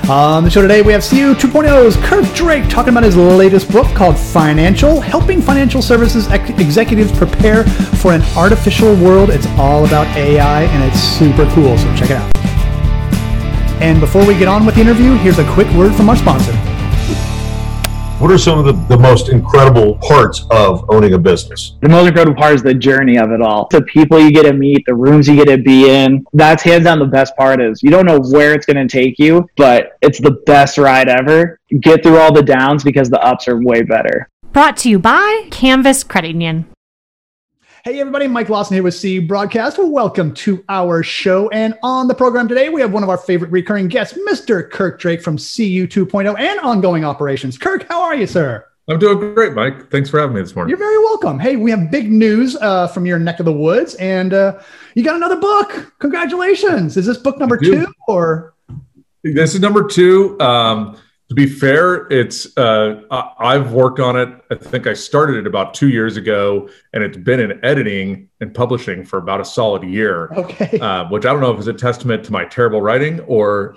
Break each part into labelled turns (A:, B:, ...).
A: On the show today, we have CU 2.0's Kirk Drake talking about his latest book called Financial, helping financial services executives prepare for an artificial world. It's all about AI, and it's super cool, so check it out. And before we get on with the interview, here's a quick word from our sponsor.
B: What are some of the most incredible parts of owning a business?
C: The most incredible part is the journey of it all. The people you get to meet, the rooms you get to be in. That's hands down the best part. Is you don't know where it's going to take you, but it's the best ride ever. Get through all the downs because the ups are way better.
D: Brought to you by Canvas Credit Union.
A: Hey everybody, Mike Lawson here with CU Broadcast. Welcome to our show. And on the program today, we have one of our favorite recurring guests, Mr. Kirk Drake from CU 2.0 and Ongoing Operations. Kirk, how are you, sir?
E: I'm doing great, Mike. Thanks for having me this morning.
A: You're very welcome. Hey, we have big news from your neck of the woods, and you got another book. Congratulations. Is this book number 2 or?
E: This is number 2. To be fair, it's I've worked on it. I think I started it about 2 years ago, and it's been in editing and publishing for about a solid year.
A: Okay.
E: Which I don't know if it's a testament to my terrible writing or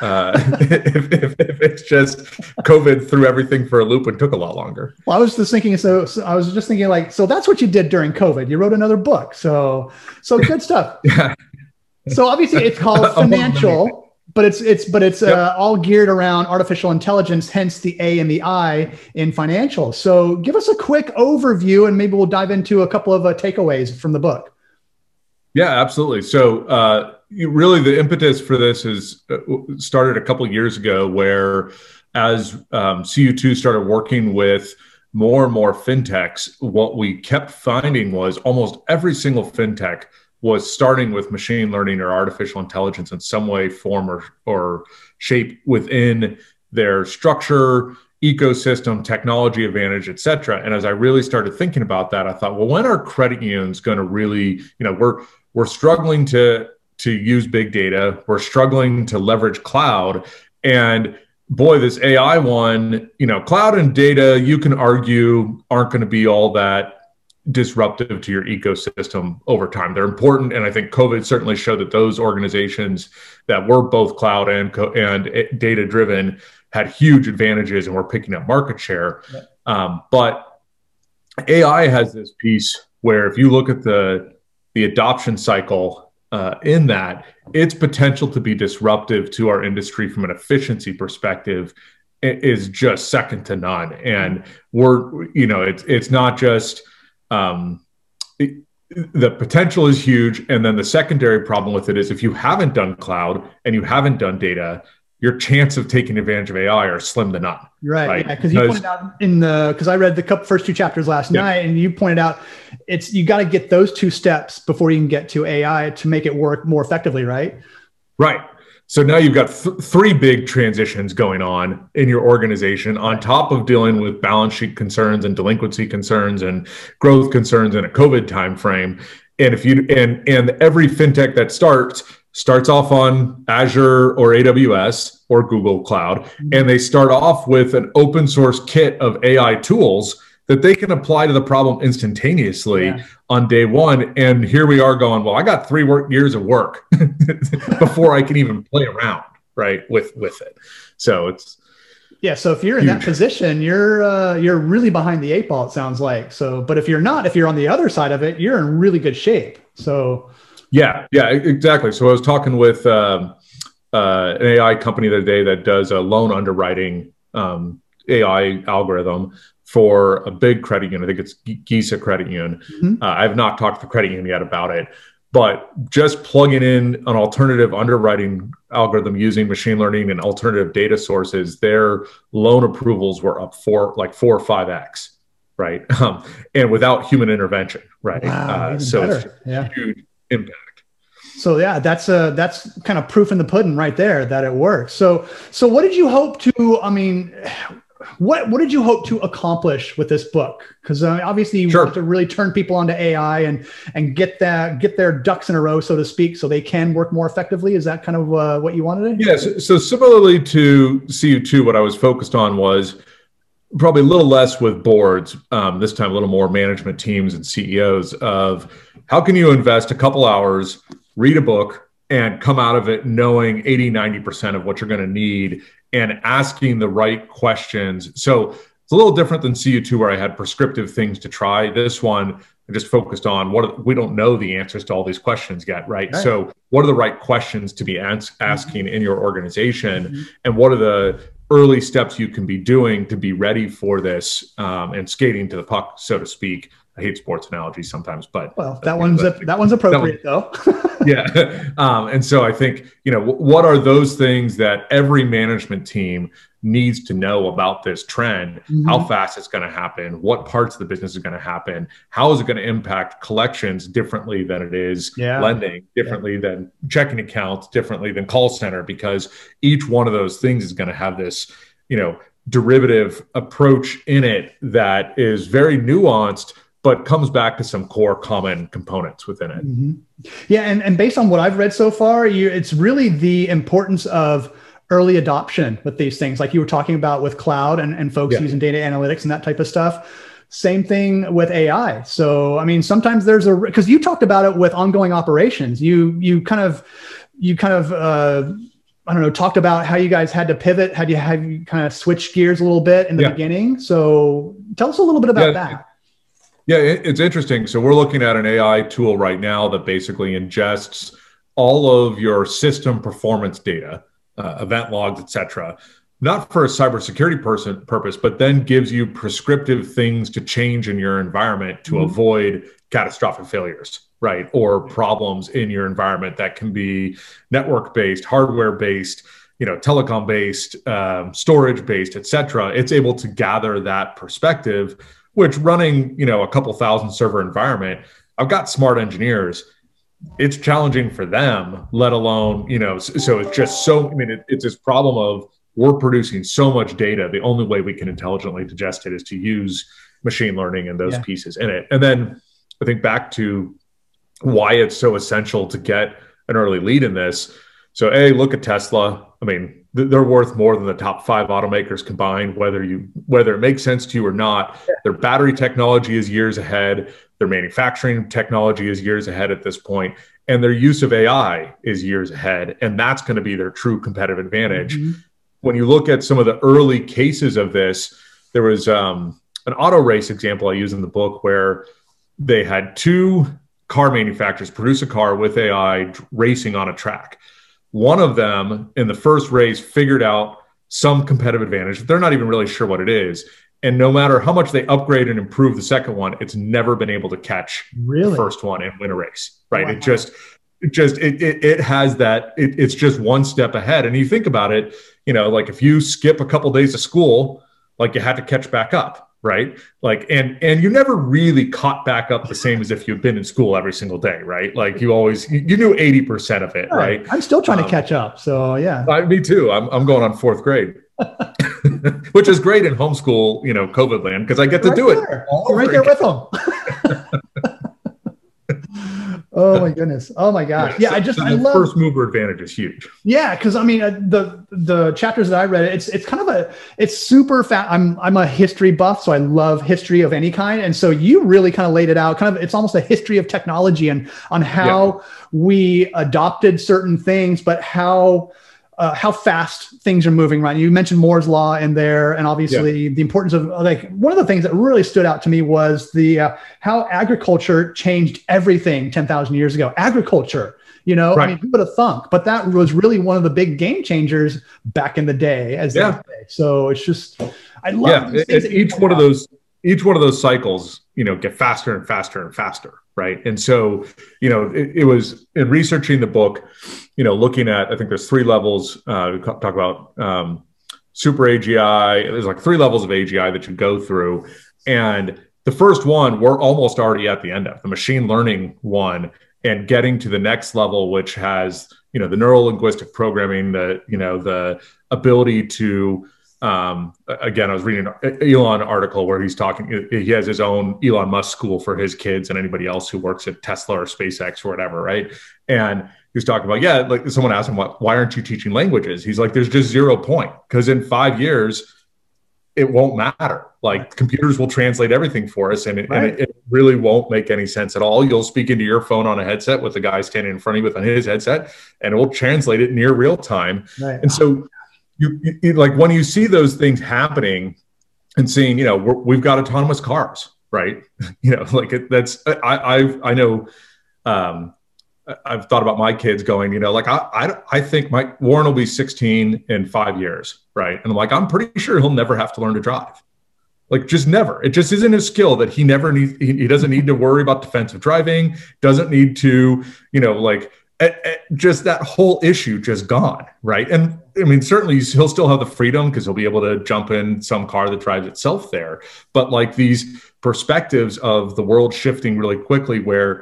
E: if it's just COVID threw everything for a loop and took a lot longer.
A: Well, I was just thinking. So I was just thinking, like, so that's what you did during COVID. You wrote another book. So good stuff.
E: Yeah.
A: So obviously, it's called Financial. But it's all geared around artificial intelligence, hence the A and the I in financial. So give us a quick overview, and maybe we'll dive into a couple of takeaways from the book.
E: Yeah, absolutely. So really the impetus for this is started a couple of years ago, where as CU2 started working with more and more fintechs, what we kept finding was almost every single fintech was starting with machine learning or artificial intelligence in some way, form, or shape within their structure, ecosystem, technology advantage, et cetera. And as I really started thinking about that, I thought, well, when are credit unions going to really, we're struggling to use big data. We're struggling to leverage cloud. And boy, this AI one, cloud and data, you can argue aren't going to be all that disruptive to your ecosystem over time. They're important, and I think COVID certainly showed that those organizations that were both cloud and data driven had huge advantages and were picking up market share. Yeah. But AI has this piece where if you look at the adoption cycle in that, its potential to be disruptive to our industry from an efficiency perspective is just second to none. And it's not just the potential is huge. And then the secondary problem with it is if you haven't done cloud and you haven't done data, your chance of taking advantage of AI are slim to none.
A: Right. Yeah, because you pointed out because I read the first 2 chapters last night, and you pointed out you got to get those 2 steps before you can get to AI to make it work more effectively, right?
E: Right. So now you've got 3 big transitions going on in your organization on top of dealing with balance sheet concerns and delinquency concerns and growth concerns in a COVID timeframe. And and every fintech that starts off on Azure or AWS or Google Cloud, and they start off with an open source kit of AI tools that they can apply to the problem instantaneously on day one. And here we are going, well, I got 3 years of work before I can even play around, right, with it. So it's
A: so if you're in that position, you're really behind the 8 ball, it sounds like. So, but if you're not, if you're on the other side of it, you're in really good shape. So
E: yeah, exactly. So I was talking with an AI company the other day that does a loan underwriting AI algorithm for a big credit union. I think it's Gisa Credit Union. Mm-hmm. I have not talked to the credit union yet about it, but just plugging in an alternative underwriting algorithm using machine learning and alternative data sources, their loan approvals were up 4 or 5x, right? And without human intervention, right?
A: Wow,
E: so
A: better.
E: It's a huge impact.
A: So that's kind of proof in the pudding right there that it works. So what did you hope to? What did you hope to accomplish with this book? Because obviously you want to really turn people onto AI and get their ducks in a row, so to speak, so they can work more effectively. Is that kind of what you wanted to do?
E: Yes. So similarly to CU2, what I was focused on was probably a little less with boards, this time a little more management teams and CEOs of how can you invest a couple hours, read a book, and come out of it knowing 80-90% of what you're going to need and asking the right questions. So it's a little different than CU2, where I had prescriptive things to try. This one, I just focused on we don't know the answers to all these questions yet, right? So what are the right questions to be asking in your organization? And what are the early steps you can be doing to be ready for this, and skating to the puck, so to speak? I hate sports analogies sometimes, but
A: that one's appropriate though.
E: Yeah. And so I think, what are those things that every management team needs to know about this trend, how fast it's going to happen, what parts of the business is going to happen, how is it going to impact collections differently than it is lending, differently than checking accounts, differently than call center, because each one of those things is going to have this, derivative approach in it that is very nuanced, but comes back to some core common components within it.
A: Yeah. And based on what I've read so far, it's really the importance of early adoption with these things, like you were talking about with cloud and folks using data analytics and that type of stuff. Same thing with AI. So, I mean, sometimes because you talked about it with ongoing operations, you kind of, I don't know, talked about how you guys had to pivot, how you kind of switch gears a little bit in the beginning. So tell us a little bit about that.
E: Yeah, it's interesting. So we're looking at an AI tool right now that basically ingests all of your system performance data, event logs, et cetera, not for a cybersecurity purpose, but then gives you prescriptive things to change in your environment to avoid catastrophic failures, right? Or problems in your environment that can be network-based, hardware-based, telecom-based, storage-based, et cetera. It's able to gather that perspective, which running, a couple thousand server environment, I've got smart engineers. It's challenging for them, let alone, so it's just it's this problem of we're producing so much data. The only way we can intelligently digest it is to use machine learning and those pieces in it. And then I think back to why it's so essential to get an early lead in this. So look at Tesla. I mean, they're worth more than the top 5 automakers combined, whether it makes sense to you or not. Their battery technology is years ahead. Their manufacturing technology is years ahead at this point, and their use of AI is years ahead. And that's going to be their true competitive advantage. When you look at some of the early cases of this, there was an auto race example I use in the book where they had 2 car manufacturers produce a car with AI racing on a track. One of them in the first race figured out some competitive advantage. They're not even really sure what it is. And no matter how much they upgrade and improve the second one, it's never been able to catch the first one and win a race, right? Wow. It has that, it's just one step ahead. And you think about it, like if you skip a couple days of school, like you had to catch back up. Right. Like, and you never really caught back up the same as if you'd been in school every single day. Right. Like you knew 80% of it. Right.
A: I'm still trying to catch up. So yeah.
E: Me too. I'm going on 4th grade, which is great in homeschool, COVID land, because I get to do it.
A: You're right there with them. Oh my goodness. Oh my gosh. Yeah. I love
E: first mover advantage is huge.
A: Yeah. Cause I mean, the chapters that I read, it's kind of it's super fast. I'm a history buff, so I love history of any kind. And so you really kind of laid it out it's almost a history of technology and on how we adopted certain things, but how fast things are moving, right? You mentioned Moore's Law in there, and obviously the importance of one of the things that really stood out to me was how agriculture changed everything 10,000 years ago. Agriculture, right. I mean, who would have thunk? But that was really one of the big game changers back in the day, as they say. So it's just, I love
E: each one of those cycles, get faster and faster and faster. Right. And so, it was in researching the book, looking at, I think there's 3 levels, we talk about super AGI. There's like 3 levels of AGI that you go through. And the first one, we're almost already at the end of the machine learning one, and getting to the next level, which has, the neural linguistic programming, the ability to, again, I was reading an Elon article where he's talking, he has his own Elon Musk school for his kids and anybody else who works at Tesla or SpaceX or whatever. Right. And he was talking about, like someone asked him, why aren't you teaching languages? He's like, there's just 0 point, because in 5 years, it won't matter. Like computers will translate everything for us, and it really won't make any sense at all. You'll speak into your phone on a headset with the guy standing in front of you with on his headset, and it will translate it near real time.
A: Right.
E: And so you like when you see those things happening and seeing, we've got autonomous cars, right? I know, I've thought about my kids going, I think Warren will be 16 in 5 years. Right. And I'm like, I'm pretty sure he'll never have to learn to drive. Like, just never. It just isn't a skill that he never needs. He doesn't need to worry about defensive driving, doesn't need to, just that whole issue just gone. Right. And I mean, certainly he'll still have the freedom because he'll be able to jump in some car that drives itself there. But like these perspectives of the world shifting really quickly where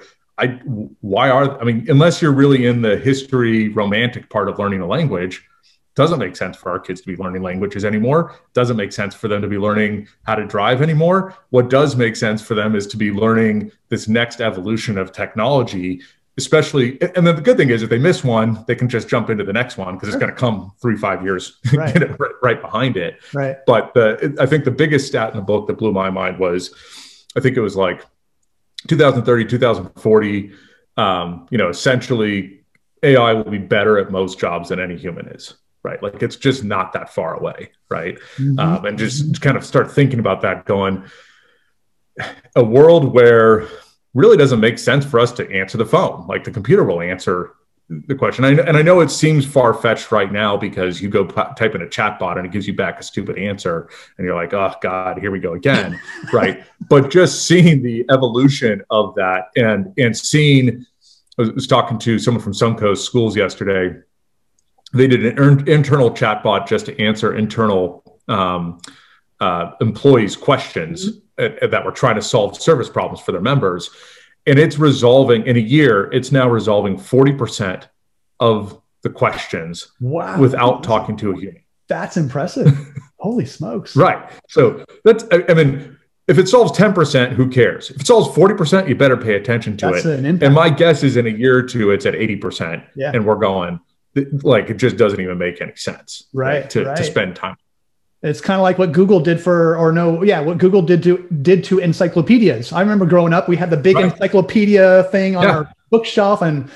E: unless you're really in the history romantic part of learning a language, doesn't make sense for our kids to be learning languages anymore. Doesn't make sense for them to be learning how to drive anymore. What does make sense for them is to be learning this next evolution of technology, especially. And then the good thing is if they miss one, they can just jump into the next one because it's going to come 3-5 years right behind it.
A: Right.
E: But I think the biggest stat in the book that blew my mind was, I think it was like 2030, 2040, essentially AI will be better at most jobs than any human is. Right. Like it's just not that far away. Right.
A: Mm-hmm.
E: And just kind of start thinking about that going, a world where really doesn't make sense for us to answer the phone. Like the computer will answer the question. And I know it seems far-fetched right now because you go type in a chat bot and it gives you back a stupid answer and you're like, oh God, here we go again. Right. But just seeing the evolution of that and seeing, I was talking to someone from Suncoast Schools yesterday. They did an internal chatbot just to answer internal employees' questions that were trying to solve service problems for their members. And it's resolving, in a year, it's now resolving 40% of the questions without talking to a human.
A: That's impressive. Holy smokes.
E: Right. So if it solves 10%, who cares? If it solves 40%, you better pay attention to it. And my guess is in a year or two, it's at 80%. Yeah. And we're going, like, it just doesn't even make any sense.
A: Right.
E: To spend time.
A: It's kind of like what Google did what Google did to encyclopedias. I remember growing up, we had the big encyclopedia thing on our bookshelf and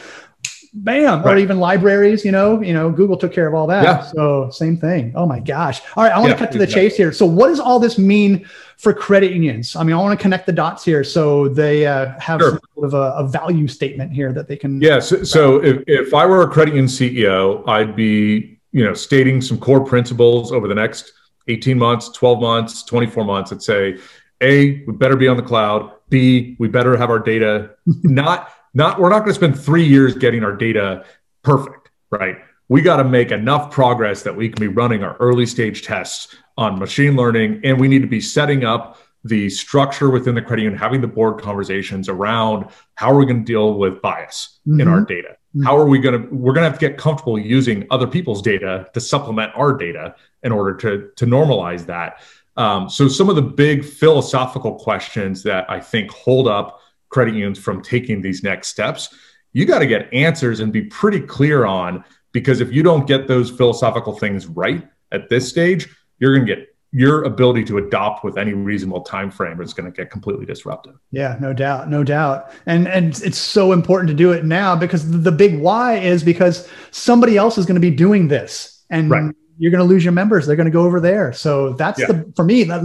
A: bam, or even libraries, Google took care of all that. Yeah. So same thing. Oh my gosh. All right. I want to cut to the chase here. So what does all this mean for credit unions? I mean, I want to connect the dots here. So they have some sort of a value statement here that they can.
E: Yeah. So if I were a credit union CEO, I'd be, stating some core principles over the next 18 months, 12 months, 24 months, and say, A, we better be on the cloud. B, we better have our data. We're not going to spend 3 years getting our data perfect, right? We got to make enough progress that we can be running our early stage tests on machine learning. And we need to be setting up the structure within the credit union, having the board conversations around how are we going to deal with bias in our data? How are we're going to have to get comfortable using other people's data to supplement our data in order to normalize that. So some of the big philosophical questions that I think hold up credit unions from taking these next steps, you got to get answers and be pretty clear on, because if you don't get those philosophical things right at this stage, you're going to get your ability to adopt with any reasonable time frame is going to get completely disrupted.
A: Yeah, no doubt. And it's so important to do it now, because the big why is because somebody else is going to be doing this, and you're going to lose your members. They're going to go over there. So that's for me, that's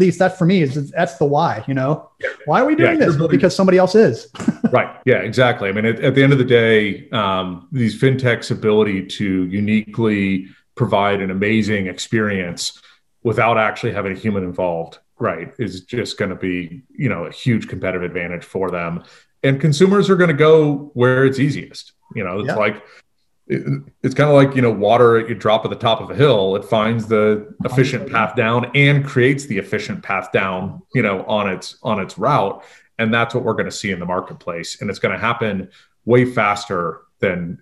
A: the why, why are we doing this? Because somebody else is.
E: Right. Yeah, exactly. I mean, at the end of the day, these fintechs' ability to uniquely provide an amazing experience without actually having a human involved, right, is just going to be, a huge competitive advantage for them. And consumers are going to go where it's easiest. It's like, it's kind of like, water you drop at the top of a hill. It finds the efficient path down and creates the efficient path down, on its route. And that's what we're going to see in the marketplace. And it's going to happen way faster than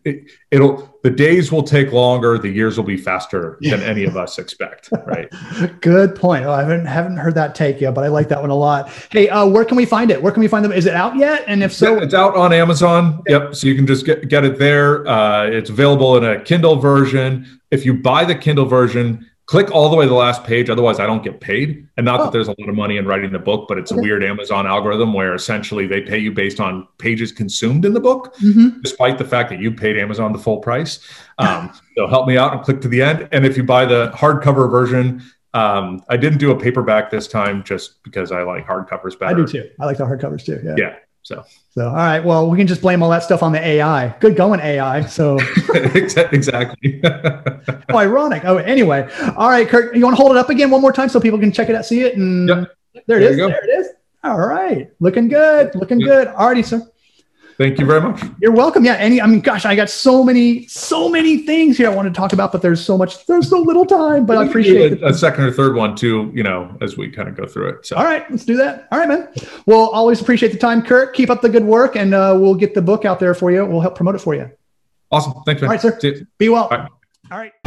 E: the days will take longer. The years will be faster than any of us expect. Right.
A: Good point. Oh, I haven't heard that take yet, but I like that one a lot. Hey, where can we find it? Where can we find them? Is it out yet? And if so,
E: it's out on Amazon. Yep. So you can just get it there. It's available in a Kindle version. If you buy the Kindle version, click all the way to the last page. Otherwise, I don't get paid. And not that there's a lot of money in writing the book, but it's a weird Amazon algorithm where essentially they pay you based on pages consumed in the book, despite the fact that you paid Amazon the full price. So help me out and click to the end. And if you buy the hardcover version, I didn't do a paperback this time just because I like hardcovers better.
A: I do too. I like the hardcovers too.
E: Yeah. So
A: all right. Well, we can just blame all that stuff on the AI. Good going, AI. So
E: exactly.
A: Oh, ironic. Oh, anyway. All right, Kurt, you want to hold it up again one more time so people can check it out, see it? And there it is. There it is. All right. Looking good. Looking good. All righty, sir.
E: Thank you very much.
A: You're welcome. Yeah. Gosh, I got so many things here I want to talk about, but there's so little time, but I appreciate
E: a second or third one too, as we kind of go through it. So.
A: All right, let's do that. All right, man. Well, always appreciate the time, Kurt. Keep up the good work, and we'll get the book out there for you. We'll help promote it for you.
E: Awesome. Thanks, man.
A: All right, sir. Be well.
E: Bye.
A: All right.